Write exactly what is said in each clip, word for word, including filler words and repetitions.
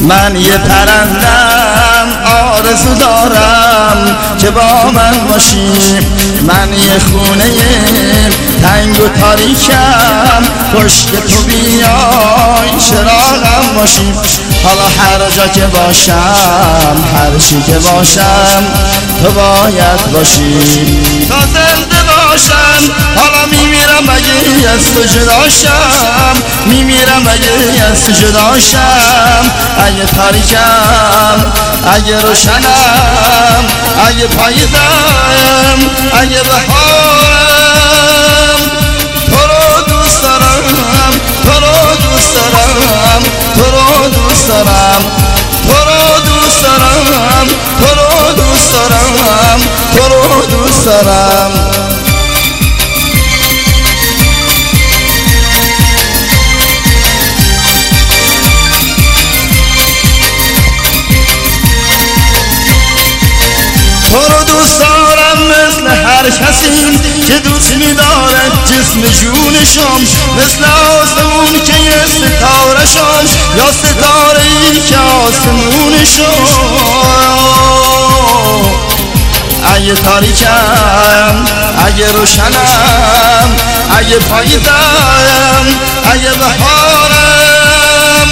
من یه پرندم آرزو دارم که با من باشی. من یه خونه تنگ و تاریکم، پشت تو بیای چراغم باشی. حالا هر جا که باشم، هر چی که باشم، تو باید باشی. تا زنده باشم حالا میمیرم اگه از تو جداشم، میمیرم اگه از تو جداشم. اگه تاریکم، اگه روشنم، اگه پاییزم، اگه بهارم، تو رو دوست دارم، تو رو دوست دارم، تو رو دوست دارم، تو رو دوست دارم، تو رو دوست دارم، تو رو دوست دارم. تو رو دوست دارم مثل هر کسی که دوست می‌دارد جسم جونشم، مثل آسمون که یه ستاره شم، یا ستاره‌ای که آسمونشم. اگه تاریکم، اگه روشنم، اگه پاییزم، اگه بهارم،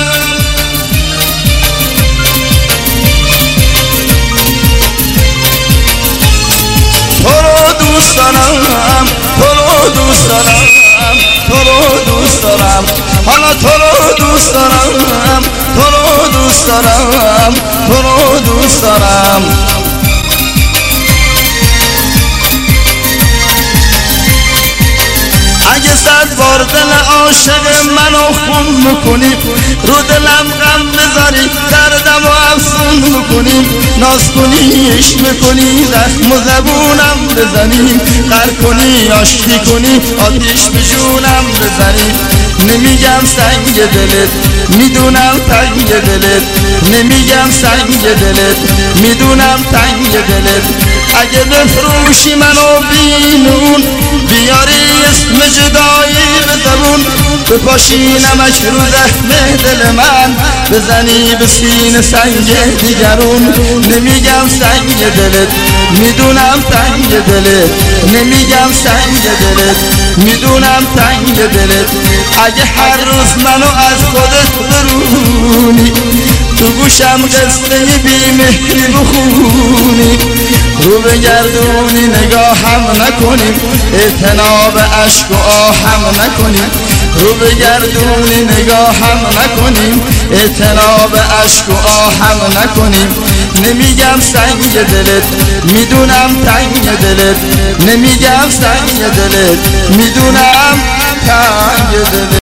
تو رو دوست دارم، تو رو دوست دارم، تو رو دوست دارم. حالا تو رو دوست دارم، تو رو دوست دارم، تو رو دوست دارم. اگه صد بار دل عاشق منو خون میکنی، رو دلم غم بذاری، دردم و افسون میکنی، ناز کنی، عشق میکنی، زخم و زبونم بزنی، غر کنی، آشتی کنی، آتیش به جونم بزنی. نمیگم سنگ دلت، میدونم تنگ دلت، نمیگم سنگ دلت، میدونم تنگ دلت. اگه بفروشی منو بینون، بیاری اسم جدایی به زبون، بپاشی نمک رو زخم دل من، بزنی به سینه سنگ دیگرون. نمیگم سنگ دلت، میدونم تنگ دلت، نمیگم سنگ دلت، میدونم تنگ دلت. اگه هر روز منو از خودت برونی، تو گوشم قصه بی‌مهری بخونی، رو بگردونی نگاهم نکنی، اعتناب عشق و آهم نکنی، رو بگردونی نگاهم نکنی، اعتناب عشق و آهم نکنی. نمیگم سنگ دلت، میدونم تنگ دلت، نمیگم سنگ دلت، میدونم تنگ دلت.